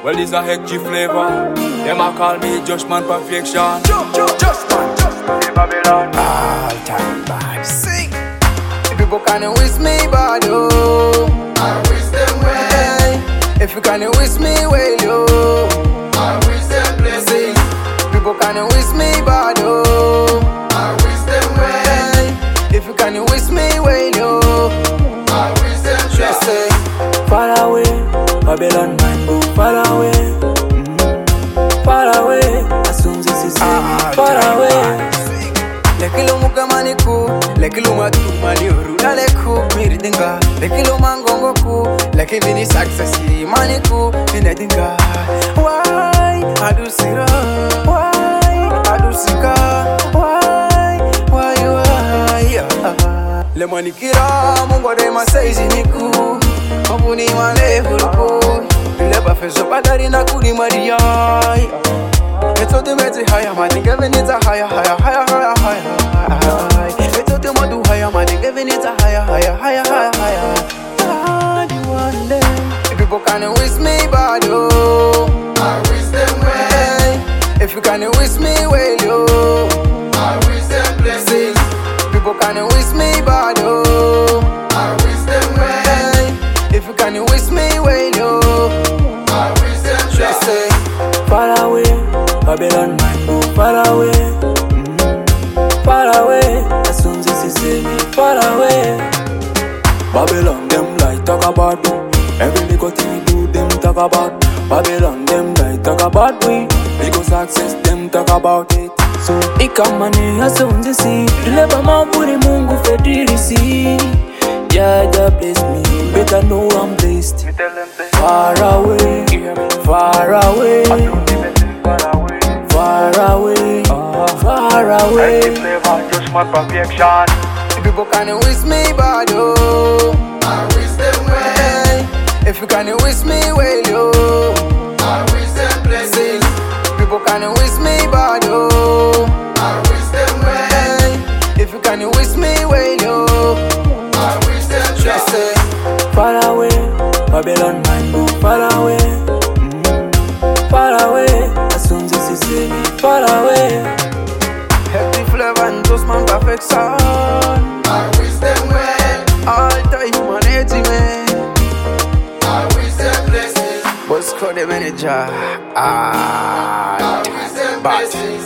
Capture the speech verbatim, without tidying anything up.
Well, it's a hectic flavor. Them a call me Judgment Perfection. Judgment, Judgment, Babylon. all time bad. Sing. People can't wish me bad, oh. I wish them well. Hey, if you can't wish me well, oh. I wish them blessing. People can't wish me bad, oh. I wish them well. Hey, if you can't wish me well, oh. I wish them Just say, Far away, Babylon man go far away. Mm-hmm. Far away, as soon as you see me, far away. lekilo mukamani ku, lekilo matumani urula leku miridinga, lekilo mangongo ku, leki mini success mani ku, minedinga. Why adu sira? Why adu sika? Why why why? Le manikira mungo de masaizi niku, mabuni male huluku, le bafezo badari na kuli maria. It's all the way higher, man. Giving it a higher, higher, higher, higher, higher. It's all the way to higher, man. Giving it a higher, higher, higher, higher, higher. God, one day, people can't wish me bad, oh. I wish them well. Hey, if you can't wish me well, oh. I wish them blessing. People can't wish me bad, oh. I wish them well. Hey, if you can't wish me well, oh. I wish them Just say, Far away, Babylon man go far away. Mm-hmm. Far away, as soon as you see me, far away. Babylon them like talk about me. Every little thing we do, them talk about. Babylon them like talk about we. Because success them talk about it. So ikamani as soon as you see, deliver mavuri Mungu fedirisi. Yeah, God bless me. Better know I'm blessed. Far away, far away. Far away, far away. Judgment Perfection. people can't wish me bad, oh. I wish them well. Hey, if you can't wish me well, oh. I wish them blessing. People can't wish me bad, oh. I wish them well. Hey, if you can't wish me well, oh. I wish them Just say, Far away, Babylon man go far away. Mm-hmm. Far away, as soon as you see me, far away. happy flavor and Judgment Perfection. I wish them well. All time management. I wish them blessing. What's called the manager? Ah, I wish them but blessings.